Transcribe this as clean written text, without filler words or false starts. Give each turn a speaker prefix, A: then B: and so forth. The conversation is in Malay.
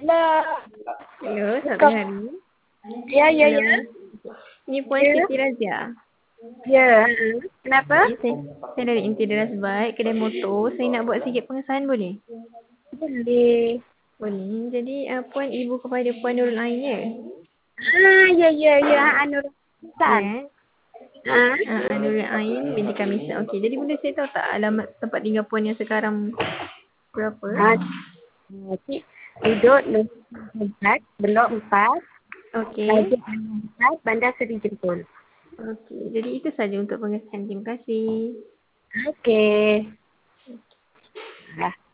A: Hello.
B: Hello, selamat hari.
A: Ya.
B: Hello. Ini Puan
A: Ya.
B: Siti Razia.
A: Ya. Kenapa?
B: Saya dari Intidaras Bike, kedai motor. Saya nak buat sikit pengesahan boleh?
A: Boleh.
B: Boleh. Jadi Puan ibu kepada Puan Nurul Ain ya?
A: Ya. Nur San.
B: Nurul Ain binti Kamisan. Okey, jadi boleh saya tahu tak alamat tempat tinggal Puan yang sekarang berapa?
A: Cik duduk Nur Blok 4.
B: Okey.
A: Raja 4, Bandar Seri Jempol.
B: Okey, jadi itu saja untuk pengesahan. Terima kasih.
A: Okey.